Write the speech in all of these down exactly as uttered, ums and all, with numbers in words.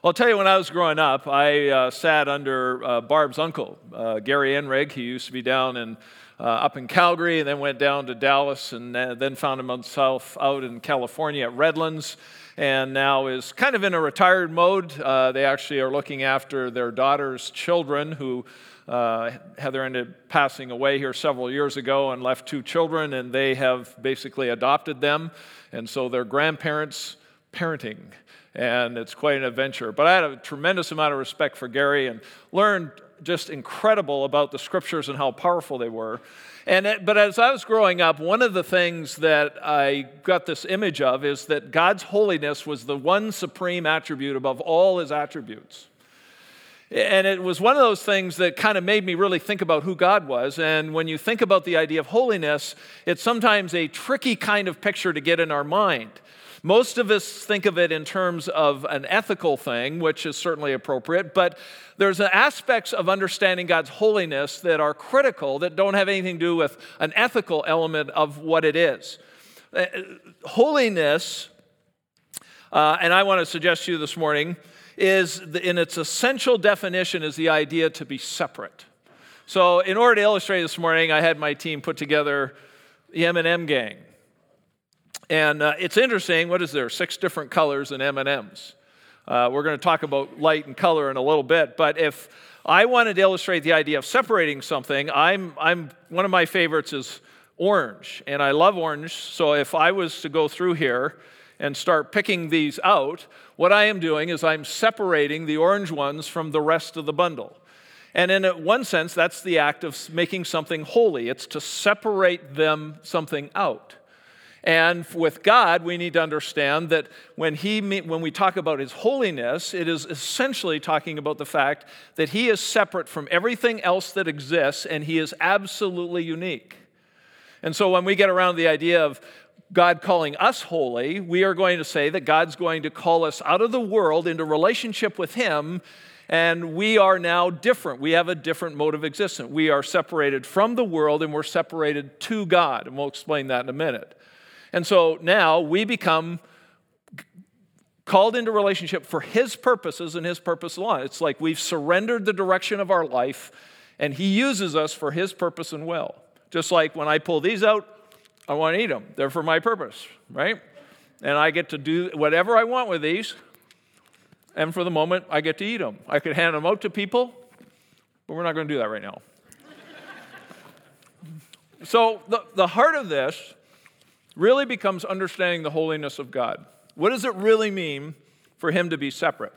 I'll tell you, when I was growing up, I uh, sat under uh, Barb's uncle, uh, Gary Enrig. He used to be down in uh, up in Calgary, and then went down to Dallas, and uh, then found himself out in California at Redlands, and now is kind of in a retired mode. Uh, they actually are looking after their daughter's children, who uh, Heather ended up passing away here several years ago and left two children, and they have basically adopted them, and so they're grandparents parenting. And it's quite an adventure. But I had a tremendous amount of respect for Gary and learned just incredible about the scriptures and how powerful they were. And it, but as I was growing up, one of the things that I got this image of is that God's holiness was the one supreme attribute above all his attributes. And it was one of those things that kind of made me really think about who God was. And when you think about the idea of holiness, it's sometimes a tricky kind of picture to get in our mind. Most of us think of it in terms of an ethical thing, which is certainly appropriate, but there's aspects of understanding God's holiness that are critical, that don't have anything to do with an ethical element of what it is. Uh, holiness, uh, and I want to suggest to you this morning, is the, in its essential definition is the idea to be separate. So in order to illustrate this morning, I had my team put together the M and M gang. And uh, it's interesting, what is there, six different colors in M and M's. Uh, we're going to talk about light and color in a little bit, but if I wanted to illustrate the idea of separating something, I'm, I'm one of my favorites is orange, and I love orange, so if I was to go through here and start picking these out, what I am doing is I'm separating the orange ones from the rest of the bundle. And in one sense, that's the act of making something holy. It's to separate them something out. And with God, we need to understand that when he, when we talk about his holiness, it is essentially talking about the fact that he is separate from everything else that exists, and he is absolutely unique. And so when we get around the idea of God calling us holy, we are going to say that God's going to call us out of the world into relationship with him, and we are now different. We have a different mode of existence. We are separated from the world, and we're separated to God, and we'll explain that in a minute. And so now we become called into relationship for his purposes and his purpose alone. It's like we've surrendered the direction of our life, and he uses us for his purpose and will. Just like when I pull these out, I want to eat them. They're for my purpose, right? And I get to do whatever I want with these, and for the moment, I get to eat them. I could hand them out to people, but we're not going to do that right now. So the, the heart of this really becomes understanding the holiness of God. What does it really mean for him to be separate?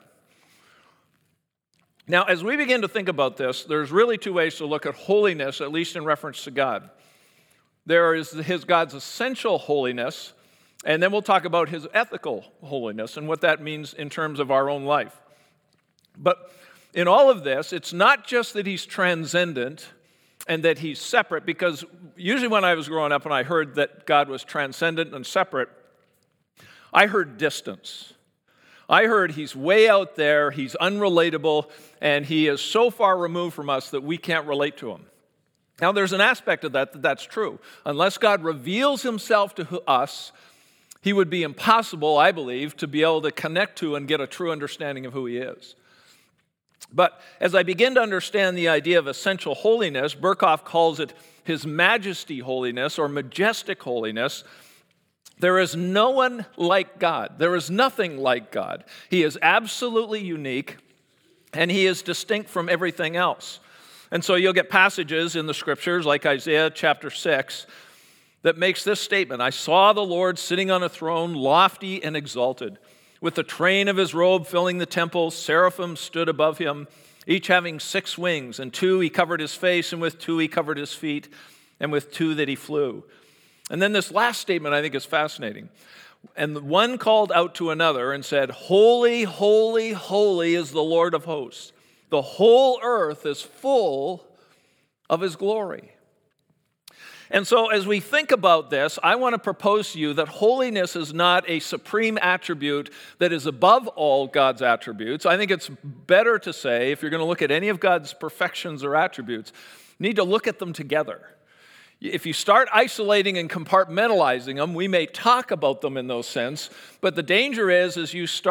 Now, as we begin to think about this, there's really two ways to look at holiness, at least in reference to God. There is his God's essential holiness, and then we'll talk about his ethical holiness and what that means in terms of our own life. But in all of this, it's not just that he's transcendent and that he's separate, because usually when I was growing up and I heard that God was transcendent and separate, I heard distance. I heard he's way out there, he's unrelatable, and he is so far removed from us that we can't relate to him. Now, there's an aspect of that that that's true. Unless God reveals himself to us, he would be impossible, I believe, to be able to connect to and get a true understanding of who he is. But as I begin to understand the idea of essential holiness, Berkhoff calls it his majesty holiness or majestic holiness. There is no one like God. There is nothing like God. He is absolutely unique, and he is distinct from everything else. And so you'll get passages in the scriptures like Isaiah chapter six that makes this statement: I saw the Lord sitting on a throne, lofty and exalted. With the train of his robe filling the temple, seraphim stood above him, each having six wings, and two he covered his face, and with two he covered his feet, and with two that he flew. And then this last statement I think is fascinating. And the one called out to another and said, Holy, holy, holy is the Lord of hosts. The whole earth is full of his glory. And so as we think about this, I want to propose to you that holiness is not a supreme attribute that is above all God's attributes. I think it's better to say, if you're going to look at any of God's perfections or attributes, you need to look at them together. If you start isolating and compartmentalizing them, we may talk about them in those sense, but the danger is, as you start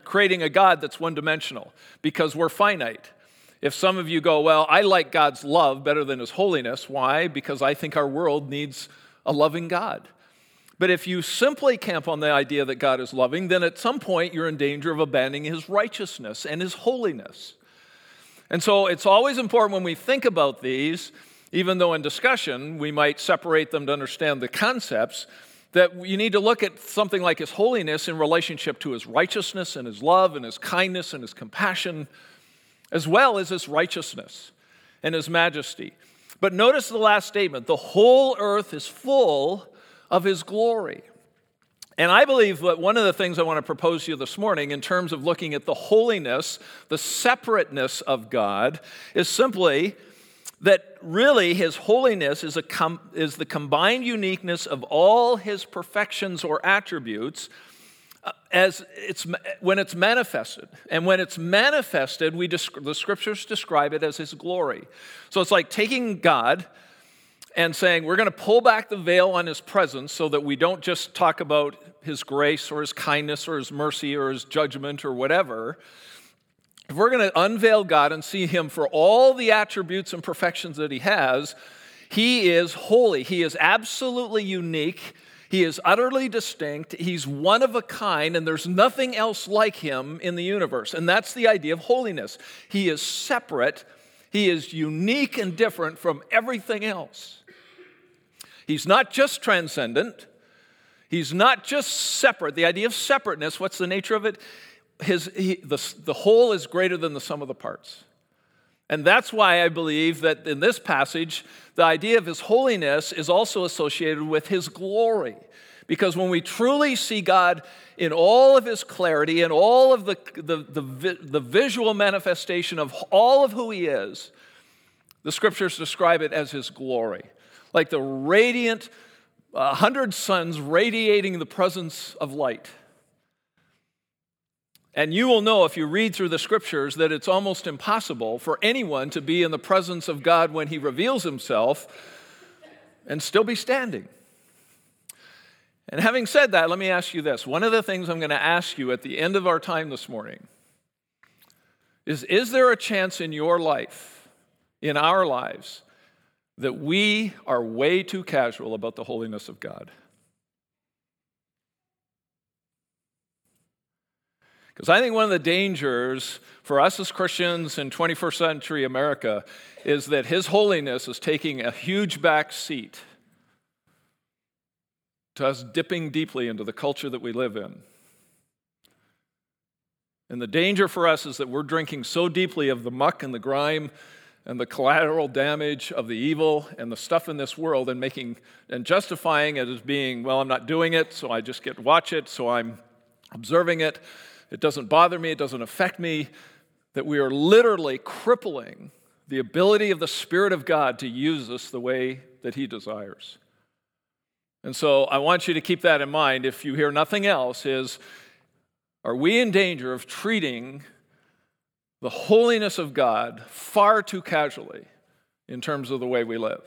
creating a God that's one-dimensional because we're finite. If some of you go, well, I like God's love better than his holiness. Why? Because I think our world needs a loving God. But if you simply camp on the idea that God is loving, then at some point you're in danger of abandoning his righteousness and his holiness. And so it's always important when we think about these, even though in discussion we might separate them to understand the concepts, that you need to look at something like his holiness in relationship to his righteousness and his love and his kindness and his compassion, as well as his righteousness and his majesty. But notice the last statement, the whole earth is full of his glory. And I believe that one of the things I want to propose to you this morning in terms of looking at the holiness, the separateness of God, is simply that really his holiness is, a com- is the combined uniqueness of all his perfections or attributes as it's when it's manifested. And when it's manifested, we desc- the scriptures describe it as his glory. So it's like taking God and saying we're going to pull back the veil on his presence so that we don't just talk about his grace or his kindness or his mercy or his judgment or whatever. If we're going to unveil God and see him for all the attributes and perfections that he has, he is holy. He is absolutely unique. He is utterly distinct. He's one of a kind, and there's nothing else like him in the universe. And that's the idea of holiness. He is separate. He is unique and different from everything else. He's not just transcendent. He's not just separate. The idea of separateness, what's the nature of it? His, he, the, the whole is greater than the sum of the parts. And that's why I believe that in this passage, the idea of his holiness is also associated with his glory. Because when we truly see God in all of his clarity and all of the, the, the, the visual manifestation of all of who he is, the scriptures describe it as his glory. Like the radiant, a uh, hundred suns radiating the presence of light. And you will know if you read through the scriptures that it's almost impossible for anyone to be in the presence of God when he reveals himself and still be standing. And having said that, let me ask you this. One of the things I'm going to ask you at the end of our time this morning is, is there a chance in your life, in our lives, that we are way too casual about the holiness of God? Because I think one of the dangers for us as Christians in twenty-first century America is that his holiness is taking a huge back seat to us dipping deeply into the culture that we live in. And the danger for us is that we're drinking so deeply of the muck and the grime and the collateral damage of the evil and the stuff in this world and making and justifying it as being, well, I'm not doing it, so I just get to watch it, so I'm observing it. It doesn't bother me, it doesn't affect me, that we are literally crippling the ability of the Spirit of God to use us the way that he desires. And so I want you to keep that in mind. If you hear nothing else, is are we in danger of treating the holiness of God far too casually in terms of the way we live?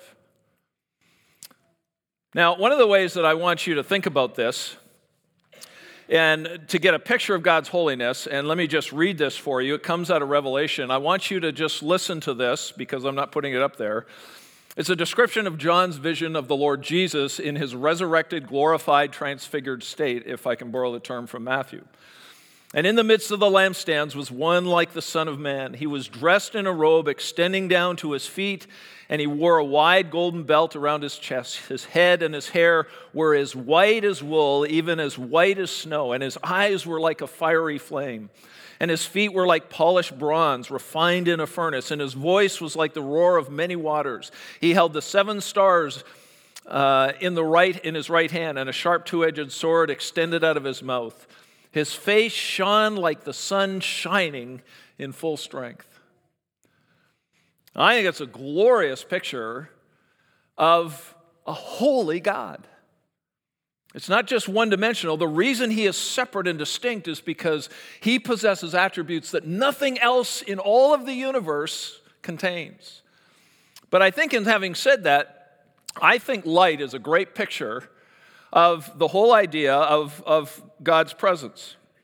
Now, one of the ways that I want you to think about this and to get a picture of God's holiness, and let me just read this for you. It comes out of Revelation. I want you to just listen to this because I'm not putting it up there. It's a description of John's vision of the Lord Jesus in his resurrected, glorified, transfigured state, if I can borrow the term from Matthew. And in the midst of the lampstands was one like the Son of Man. He was dressed in a robe extending down to his feet, and he wore a wide golden belt around his chest. His head and his hair were as white as wool, even as white as snow, and his eyes were like a fiery flame. And his feet were like polished bronze, refined in a furnace, and his voice was like the roar of many waters. He held the seven stars uh, in the right in his right hand, and a sharp two-edged sword extended out of his mouth. His face shone like the sun shining in full strength. I think it's a glorious picture of a holy God. It's not just one-dimensional. The reason he is separate and distinct is because he possesses attributes that nothing else in all of the universe contains. But I think in having said that, I think light is a great picture of the whole idea of, of God's presence.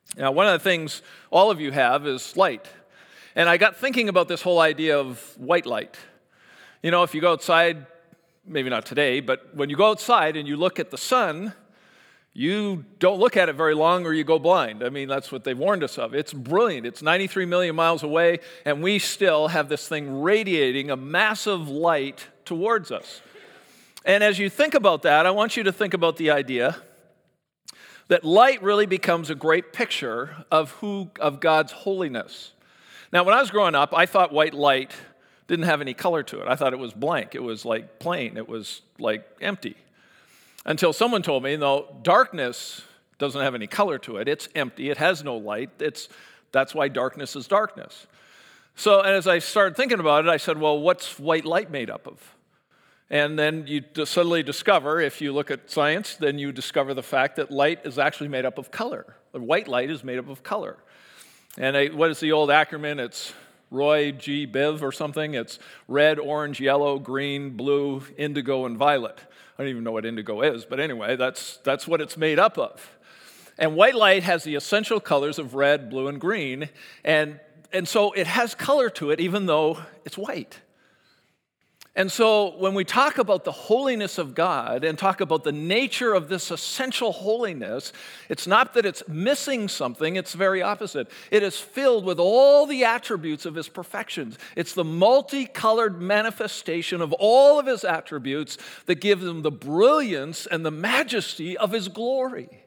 Now, one of the things all of you have is light. And I got thinking about this whole idea of white light. You know, if you go outside, maybe not today, but when you go outside and you look at the sun, you don't look at it very long or you go blind. I mean, that's what they've warned us of. It's brilliant. It's ninety-three million miles away, and we still have this thing radiating a massive light towards us. And as you think about that, I want you to think about the idea that light really becomes a great picture of who of God's holiness. Now, when I was growing up, I thought white light didn't have any color to it. I thought it was blank. It was like plain. It was like empty. Until someone told me, no, darkness doesn't have any color to it. It's empty. It has no light. It's, that's why darkness is darkness. So as I started thinking about it, I said, well, what's white light made up of? And then you suddenly discover, if you look at science, then you discover the fact that light is actually made up of color. The white light is made up of color. And I, what is the old acronym? It's Roy G. Biv or something. It's red, orange, yellow, green, blue, indigo, and violet. I don't even know what indigo is, but anyway, that's, that's what it's made up of. And white light has the essential colors of red, blue, and green. And, and so it has color to it even though it's white. And so when we talk about the holiness of God and talk about the nature of this essential holiness, it's not that it's missing something, it's the very opposite. It is filled with all the attributes of his perfections. It's the multicolored manifestation of all of his attributes that give him the brilliance and the majesty of his glory.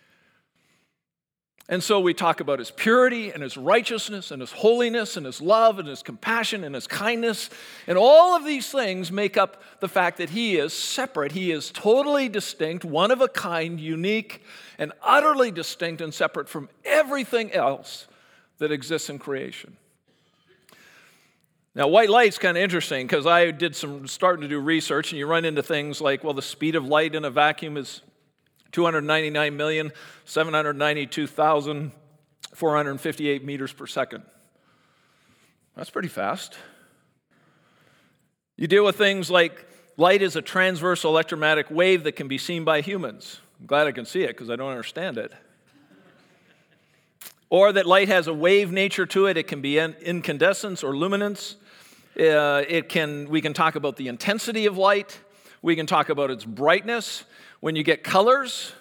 And so we talk about his purity and his righteousness and his holiness and his love and his compassion and his kindness. And all of these things make up the fact that he is separate. He is totally distinct, one of a kind, unique, and utterly distinct and separate from everything else that exists in creation. Now, white light's kind of interesting because I did some starting to do research, and you run into things like, well, the speed of light in a vacuum is two hundred ninety-nine million, seven hundred ninety-two thousand, four hundred fifty-eight meters per second. That's pretty fast. You deal with things like light is a transverse electromagnetic wave that can be seen by humans. I'm glad I can see it because I don't understand it. Or that light has a wave nature to it. It can be incandescence or luminance. Uh, it can. We can talk about the intensity of light. We can talk about its brightness. When you get colors,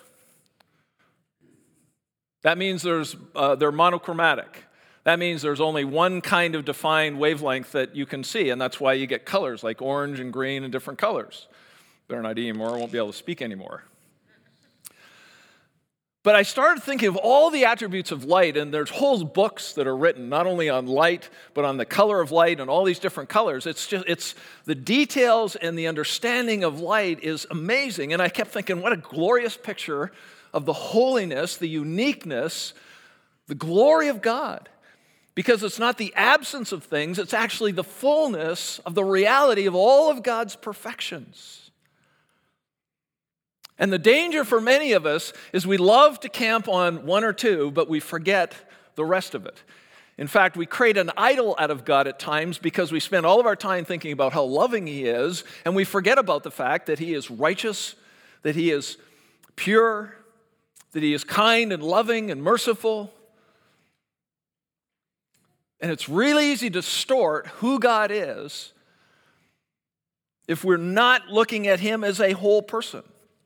that means there's uh, they're monochromatic. That means there's only one kind of defined wavelength that you can see, and that's why you get colors like orange and green and different colors. They're not anymore, I won't be able to speak anymore. But I started thinking of all the attributes of light, and there's whole books that are written not only on light, but on the color of light and all these different colors. It's just, it's the details and the understanding of light is amazing. And I kept thinking, what a glorious picture of the holiness, the uniqueness, the glory of God. Because it's not the absence of things, it's actually the fullness of the reality of all of God's perfections. And the danger for many of us is we love to camp on one or two, but we forget the rest of it. In fact, we create an idol out of God at times because we spend all of our time thinking about how loving he is, and we forget about the fact that he is righteous, that he is pure, that he is kind and loving and merciful. And it's really easy to distort who God is if we're not looking at him as a whole person.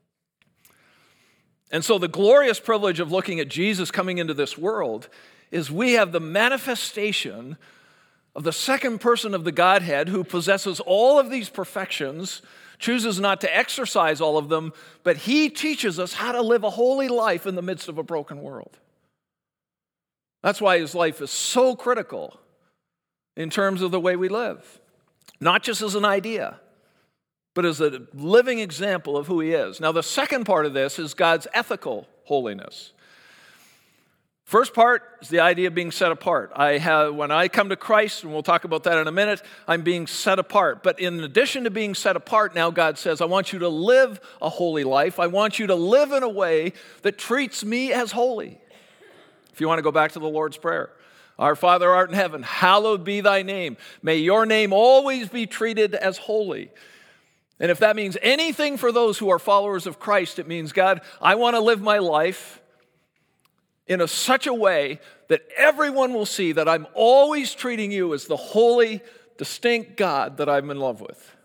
And so the glorious privilege of looking at Jesus coming into this world is we have the manifestation of the second person of the Godhead who possesses all of these perfections, chooses not to exercise all of them, but he teaches us how to live a holy life in the midst of a broken world. That's why his life is so critical in terms of the way we live, not just as an idea, but as a living example of who he is. Now, the second part of this is God's ethical holiness. First part is the idea of being set apart. I have, when I come to Christ, and we'll talk about that in a minute, I'm being set apart. But in addition to being set apart, now God says, I want you to live a holy life. I want you to live in a way that treats me as holy. If you want to go back to the Lord's Prayer. Our Father art in heaven, hallowed be thy name. May your name always be treated as holy. And if that means anything for those who are followers of Christ, it means, God, I want to live my life in a, such a way that everyone will see that I'm always treating you as the holy, distinct God that I'm in love with?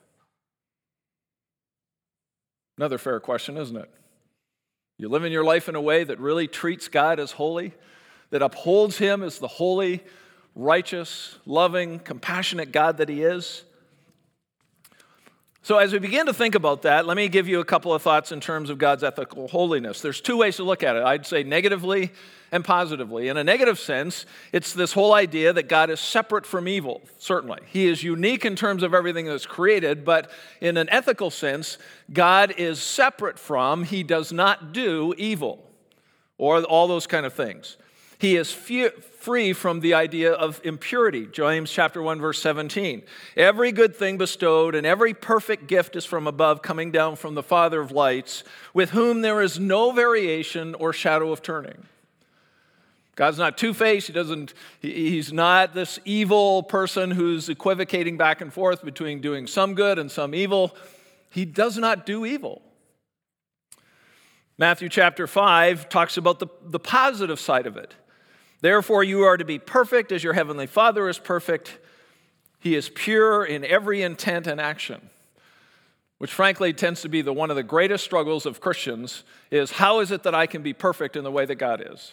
Another fair question, isn't it? You living your life in a way that really treats God as holy, that upholds him as the holy, righteous, loving, compassionate God that he is? So as we begin to think about that, let me give you a couple of thoughts in terms of God's ethical holiness. There's two ways to look at it. I'd say negatively and positively. In a negative sense, it's this whole idea that God is separate from evil, certainly. He is unique in terms of everything that's created, but in an ethical sense, God is separate from, he does not do evil, or all those kind of things. He is fe- free from the idea of impurity. James chapter one, verse seventeen. Every good thing bestowed and every perfect gift is from above, coming down from the Father of lights, with whom there is no variation or shadow of turning. God's not two-faced. He doesn't, he's not this evil person who's equivocating back and forth between doing some good and some evil. He does not do evil. Matthew chapter five talks about the, the positive side of it. Therefore, you are to be perfect as your heavenly Father is perfect. He is pure in every intent and action, which frankly tends to be the one of the greatest struggles of Christians is how is it that I can be perfect in the way that God is?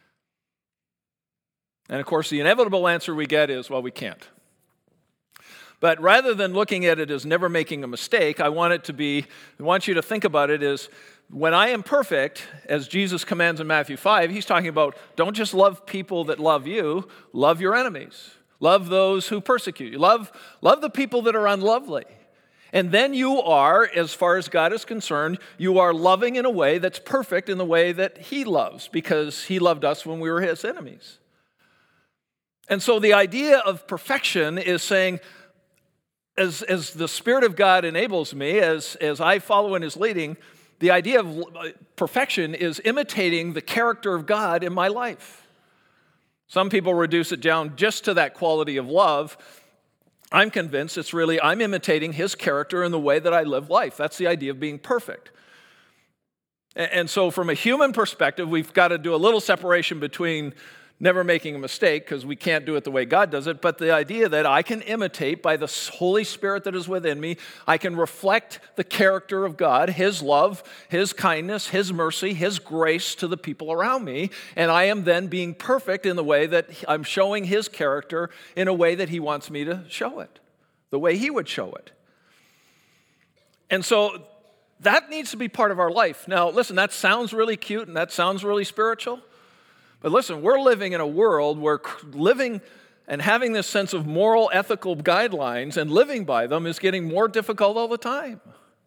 And of course, the inevitable answer we get is, well, we can't. But rather than looking at it as never making a mistake, I want it to be, I want you to think about it as when I am perfect, as Jesus commands in Matthew five, he's talking about don't just love people that love you, love your enemies. Love those who persecute you. Love, love the people that are unlovely. And then you are, as far as God is concerned, you are loving in a way that's perfect in the way that he loves, because he loved us when we were his enemies. And so the idea of perfection is saying, as, as the Spirit of God enables me, as, as I follow in his leading, the idea of perfection is imitating the character of God in my life. Some people reduce it down just to that quality of love. I'm convinced it's really, I'm imitating his character in the way that I live life. That's the idea of being perfect. And so from a human perspective, we've got to do a little separation between never making a mistake, because we can't do it the way God does it, but the idea that I can imitate by the Holy Spirit that is within me, I can reflect the character of God, his love, his kindness, his mercy, his grace to the people around me, and I am then being perfect in the way that I'm showing his character in a way that he wants me to show it, the way he would show it. And so that needs to be part of our life. Now, listen, that sounds really cute and that sounds really spiritual. But listen, we're living in a world where living and having this sense of moral, ethical guidelines and living by them is getting more difficult all the time.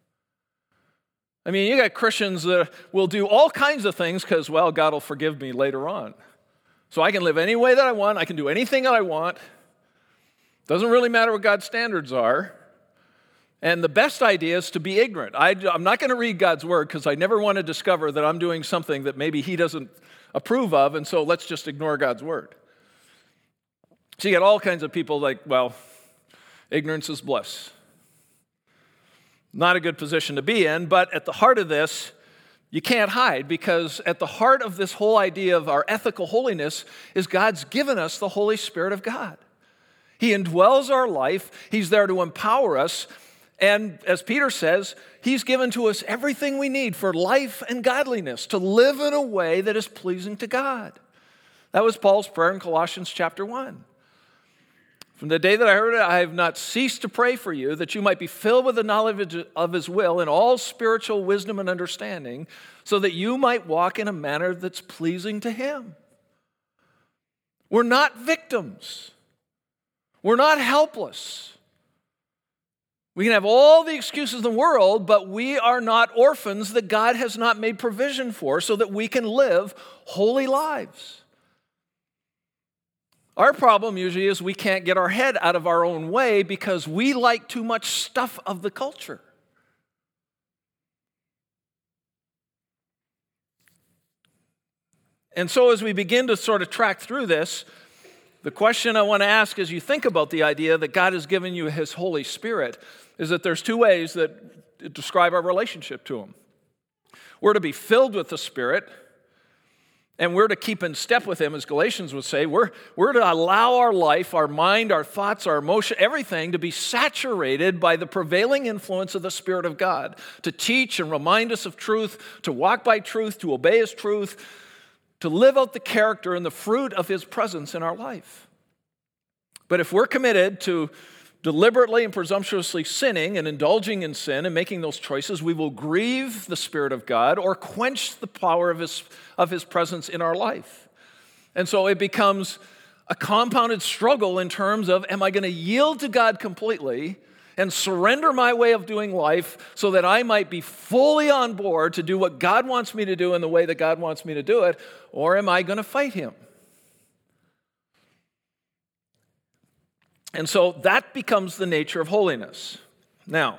I mean, you got Christians that will do all kinds of things because, well, God will forgive me later on. So I can live any way that I want. I can do anything that I want. Doesn't really matter what God's standards are. And the best idea is to be ignorant. I, I'm not going to read God's word because I never want to discover that I'm doing something that maybe he doesn't approve of, and so let's just ignore God's word. So you get all kinds of people like, well, ignorance is bliss. Not a good position to be in, but at the heart of this, you can't hide, because at the heart of this whole idea of our ethical holiness is God's given us the Holy Spirit of God. He indwells our life. He's there to empower us. And as Peter says, he's given to us everything we need for life and godliness, to live in a way that is pleasing to God. That was Paul's prayer in Colossians chapter one. From the day that I heard it, I have not ceased to pray for you, that you might be filled with the knowledge of his will and all spiritual wisdom and understanding, so that you might walk in a manner that's pleasing to him. We're not victims. We're not helpless. We can have all the excuses in the world, but we are not orphans that God has not made provision for so that we can live holy lives. Our problem usually is we can't get our head out of our own way because we like too much stuff of the culture. And so as we begin to sort of track through this, the question I want to ask as you think about the idea that God has given you his Holy Spirit is that there's two ways that describe our relationship to him. We're to be filled with the Spirit, and we're to keep in step with him, as Galatians would say. We're, we're to allow our life, our mind, our thoughts, our emotion, everything to be saturated by the prevailing influence of the Spirit of God, to teach and remind us of truth, to walk by truth, to obey his truth, to live out the character and the fruit of his presence in our life. But if we're committed to deliberately and presumptuously sinning and indulging in sin and making those choices, we will grieve the Spirit of God or quench the power of his, of his presence in our life. And so it becomes a compounded struggle in terms of, am I going to yield to God completely and surrender my way of doing life so that I might be fully on board to do what God wants me to do in the way that God wants me to do it, or am I going to fight him? And so that becomes the nature of holiness. Now,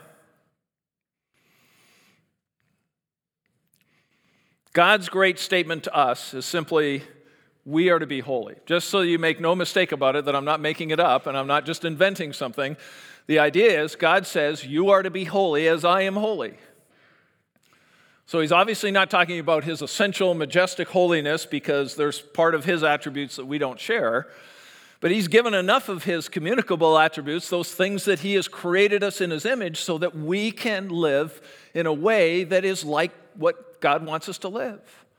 God's great statement to us is simply, we are to be holy. Just so you make no mistake about it, that I'm not making it up and I'm not just inventing something. The idea is, God says, you are to be holy as I am holy. So he's obviously not talking about his essential, majestic holiness, because there's part of his attributes that we don't share. But he's given enough of his communicable attributes, those things that he has created us in his image, so that we can live in a way that is like what God wants us to live.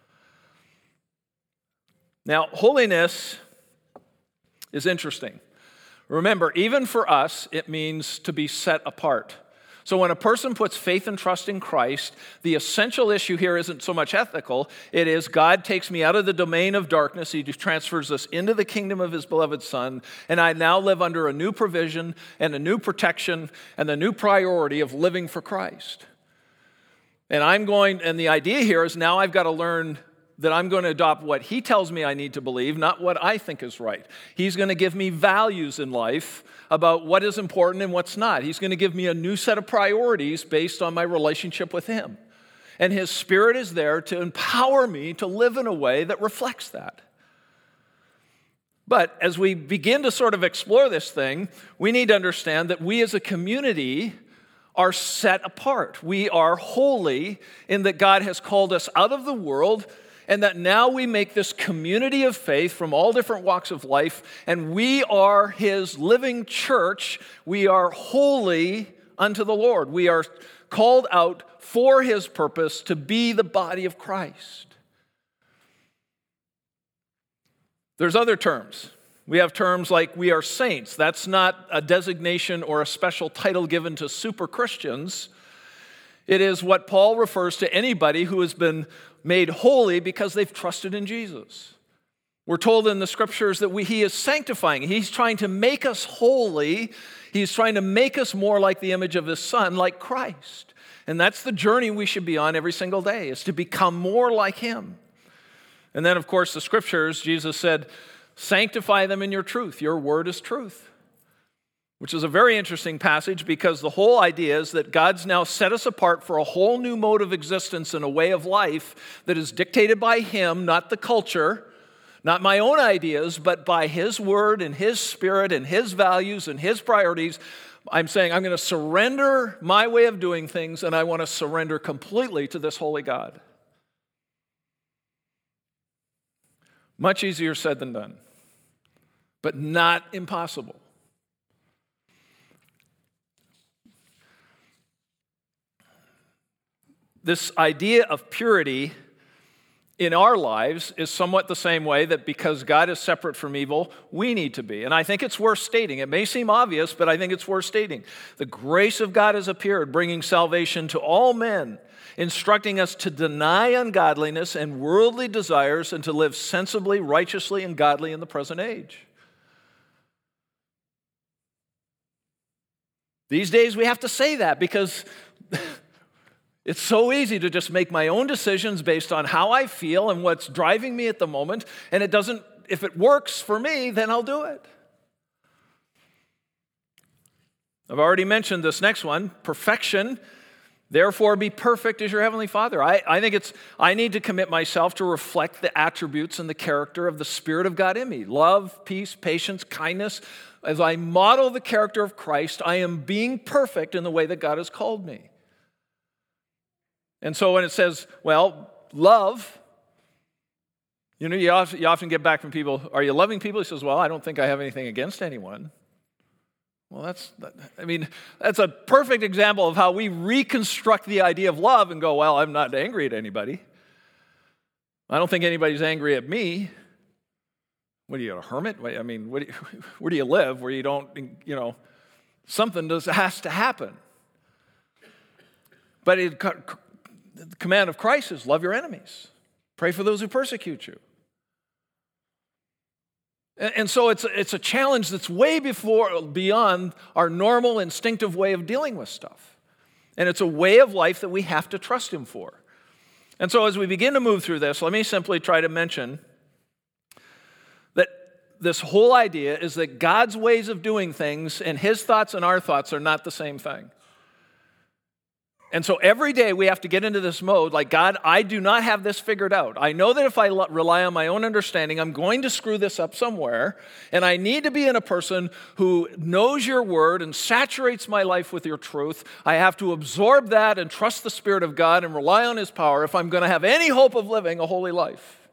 Now, holiness is interesting. Remember, even for us, it means to be set apart. So when a person puts faith and trust in Christ, the essential issue here isn't so much ethical. It is, God takes me out of the domain of darkness. He transfers us into the kingdom of his beloved Son, and I now live under a new provision and a new protection and the new priority of living for Christ. And I'm going, and the idea here is, now I've got to learn that I'm going to adopt what he tells me I need to believe, not what I think is right. He's going to give me values in life about what is important and what's not. He's going to give me a new set of priorities based on my relationship with him. And his Spirit is there to empower me to live in a way that reflects that. But as we begin to sort of explore this thing, we need to understand that we as a community are set apart. We are holy in that God has called us out of the world, and that now we make this community of faith from all different walks of life, and we are his living church. We are holy unto the Lord. We are called out for his purpose to be the body of Christ. There's other terms. We have terms like we are saints. That's not a designation or a special title given to super Christians. It is what Paul refers to anybody who has been made holy because they've trusted in Jesus. We're told in the scriptures that we, he is sanctifying. He's trying to make us holy. He's trying to make us more like the image of his Son, like Christ. And that's the journey we should be on every single day, is to become more like him. And then, of course, the scriptures, Jesus said, sanctify them in your truth. Your word is truth. Which is a very interesting passage, because the whole idea is that God's now set us apart for a whole new mode of existence and a way of life that is dictated by him, not the culture, not my own ideas, but by his word and his Spirit and his values and his priorities. I'm saying I'm going to surrender my way of doing things, and I want to surrender completely to this holy God. Much easier said than done, but not impossible. This idea of purity in our lives is somewhat the same way that because God is separate from evil, we need to be. And I think it's worth stating. It may seem obvious, but I think it's worth stating. The grace of God has appeared, bringing salvation to all men, instructing us to deny ungodliness and worldly desires and to live sensibly, righteously, and godly in the present age. These days we have to say that because it's so easy to just make my own decisions based on how I feel and what's driving me at the moment, and it doesn't, if it works for me, then I'll do it. I've already mentioned this next one, perfection. Therefore, be perfect as your heavenly Father. I, I think it's, I need to commit myself to reflect the attributes and the character of the Spirit of God in me. Love, peace, patience, kindness. As I model the character of Christ, I am being perfect in the way that God has called me. And so when it says, well, love, You know, you often, you often get back from people, are you loving people? He says, well, I don't think I have anything against anyone. Well, that's, that, I mean, that's a perfect example of how we reconstruct the idea of love and go, well, I'm not angry at anybody. I don't think anybody's angry at me. What are you, a hermit? I mean, what do you, where do you live where you don't, you know, something does, has to happen. But it, the command of Christ is love your enemies. Pray for those who persecute you. And, and so it's, it's a challenge that's way before, beyond our normal instinctive way of dealing with stuff. And it's a way of life that we have to trust Him for. And so as we begin to move through this, let me simply try to mention that this whole idea is that God's ways of doing things and His thoughts and our thoughts are not the same thing. And so every day we have to get into this mode, like, God, I do not have this figured out. I know that if I rely on my own understanding, I'm going to screw this up somewhere, and I need to be in a person who knows your word and saturates my life with your truth. I have to absorb that and trust the Spirit of God and rely on His power if I'm going to have any hope of living a holy life.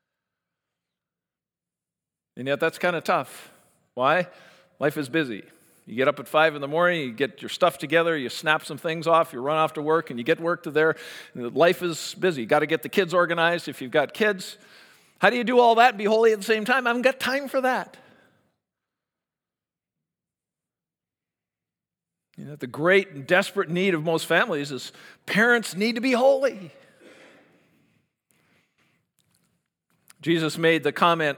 And yet that's kind of tough. Why? Life is busy. You get up at five in the morning, you get your stuff together, you snap some things off, you run off to work, and you get work to there. Life is busy. You got to get the kids organized if you've got kids. How do you do all that and be holy at the same time? I haven't got time for that. You know, the great and desperate need of most families is parents need to be holy. Jesus made the comment,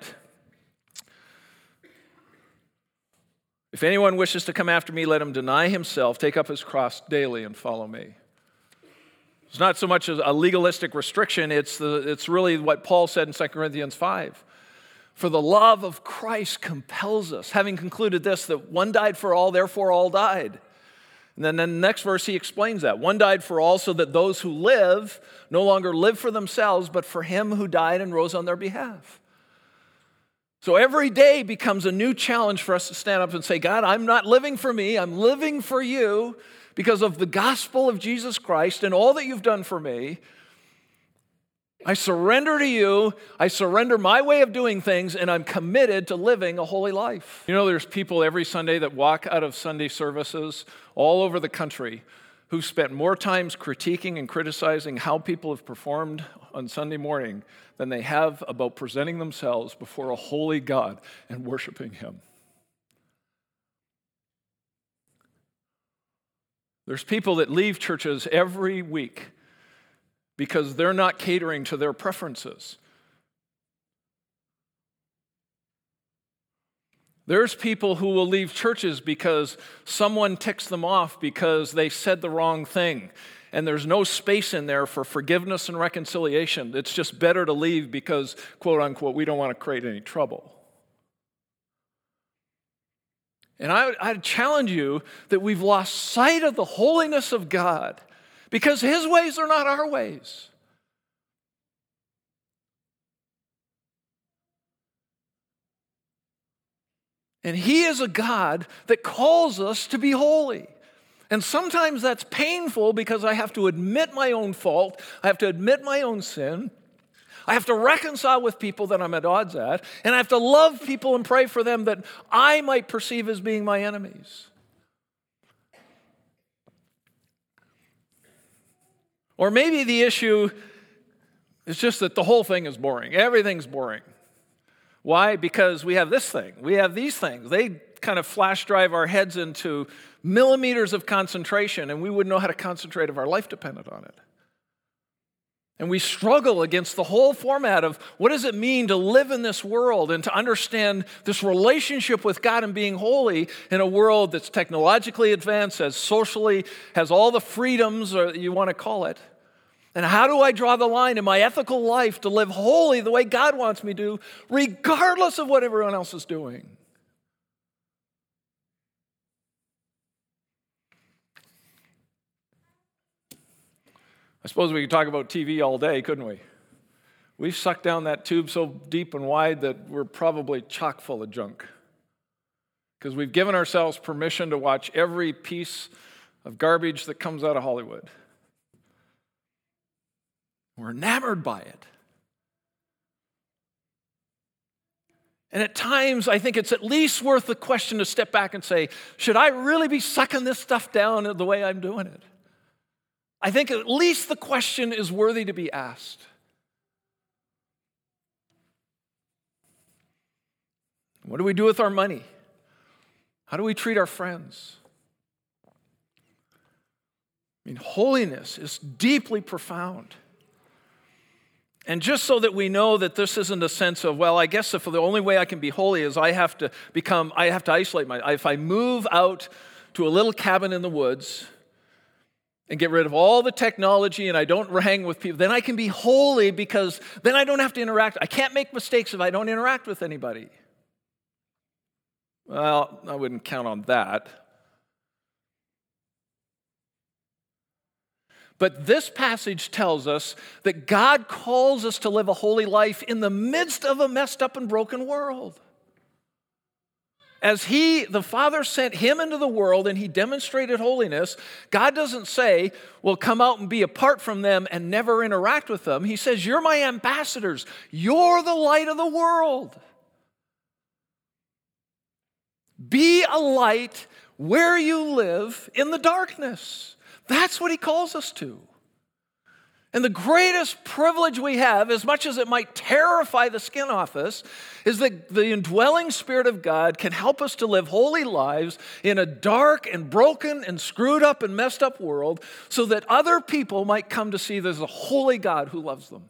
if anyone wishes to come after me, let him deny himself, take up his cross daily, and follow me. It's not so much a legalistic restriction, it's, the, it's really what Paul said in Second Corinthians five. For the love of Christ compels us, having concluded this, that one died for all, therefore all died. And then in the next verse he explains that. One died for all, so that those who live no longer live for themselves, but for him who died and rose on their behalf. So every day becomes a new challenge for us to stand up and say, God, I'm not living for me, I'm living for you because of the gospel of Jesus Christ and all that you've done for me. I surrender to you, I surrender my way of doing things, and I'm committed to living a holy life. You know, there's people every Sunday that walk out of Sunday services all over the country who've spent more times critiquing and criticizing how people have performed on Sunday morning than they have about presenting themselves before a holy God and worshiping Him. There's people that leave churches every week because they're not catering to their preferences. There's people who will leave churches because someone ticks them off because they said the wrong thing. And there's no space in there for forgiveness and reconciliation. It's just better to leave because, quote unquote, we don't want to create any trouble. And I I'd challenge you that we've lost sight of the holiness of God because His ways are not our ways. And He is a God that calls us to be holy. And sometimes that's painful because I have to admit my own fault. I have to admit my own sin. I have to reconcile with people that I'm at odds at. And I have to love people and pray for them that I might perceive as being my enemies. Or maybe the issue is just that the whole thing is boring. Everything's boring. Why? Because we have this thing. We have these things. They kind of flash drive our heads into millimeters of concentration, and we wouldn't know how to concentrate if our life depended on it. And we struggle against the whole format of what does it mean to live in this world and to understand this relationship with God and being holy in a world that's technologically advanced, as socially, has all the freedoms, or you want to call it. And how do I draw the line in my ethical life to live holy the way God wants me to, regardless of what everyone else is doing? I suppose we could talk about T V all day, couldn't we? We've sucked down that tube so deep and wide that we're probably chock full of junk. Because we've given ourselves permission to watch every piece of garbage that comes out of Hollywood. We're enamored by it. And at times, I think it's at least worth the question to step back and say, should I really be sucking this stuff down the way I'm doing it? I think at least the question is worthy to be asked. What do we do with our money? How do we treat our friends? I mean, holiness is deeply profound. And just so that we know that this isn't a sense of, well, I guess if the only way I can be holy is I have to become, I have to isolate my, if I move out to a little cabin in the woods and get rid of all the technology and I don't hang with people, then I can be holy because then I don't have to interact. I can't make mistakes if I don't interact with anybody. Well, I wouldn't count on that. But this passage tells us that God calls us to live a holy life in the midst of a messed up and broken world. As he, the Father sent him into the world and he demonstrated holiness, God doesn't say, well, come out and be apart from them and never interact with them. He says, you're my ambassadors. You're the light of the world. Be a light where you live in the darkness. That's what he calls us to. And the greatest privilege we have, as much as it might terrify the skin off us, is that the indwelling Spirit of God can help us to live holy lives in a dark and broken and screwed up and messed up world so that other people might come to see there's a holy God who loves them.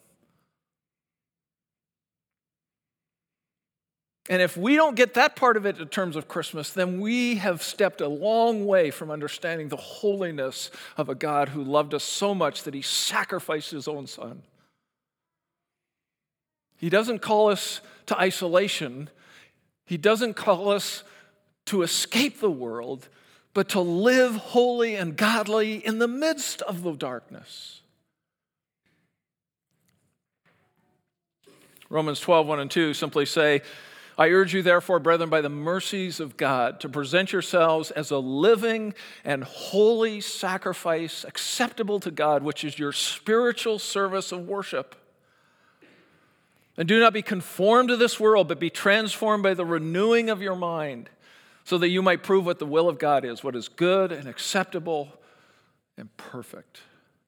And if we don't get that part of it in terms of Christmas, then we have stepped a long way from understanding the holiness of a God who loved us so much that he sacrificed his own son. He doesn't call us to isolation. He doesn't call us to escape the world, but to live holy and godly in the midst of the darkness. Romans twelve, one and two simply say, I urge you, therefore, brethren, by the mercies of God, to present yourselves as a living and holy sacrifice acceptable to God, which is your spiritual service of worship. And do not be conformed to this world, but be transformed by the renewing of your mind, so that you might prove what the will of God is, what is good and acceptable and perfect.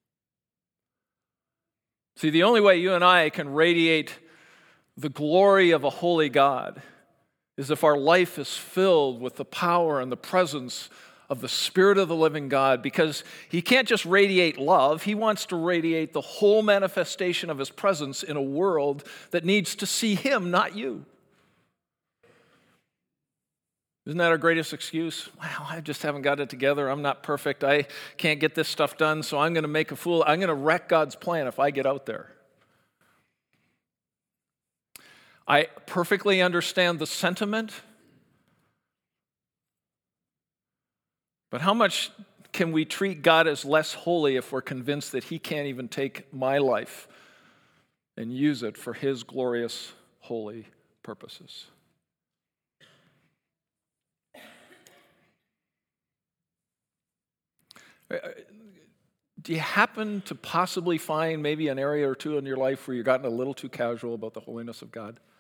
See, the only way you and I can radiate the glory of a holy God is if our life is filled with the power and the presence of the Spirit of the living God, because he can't just radiate love. He wants to radiate the whole manifestation of his presence in a world that needs to see him, not you. Isn't that our greatest excuse? Well, I just haven't got it together. I'm not perfect. I can't get this stuff done, so I'm going to make a fool. I'm going to wreck God's plan if I get out there. I perfectly understand the sentiment, but how much can we treat God as less holy if we're convinced that he can't even take my life and use it for his glorious, holy purposes? Do you happen to possibly find maybe an area or two in your life where you've gotten a little too casual about the holiness of God?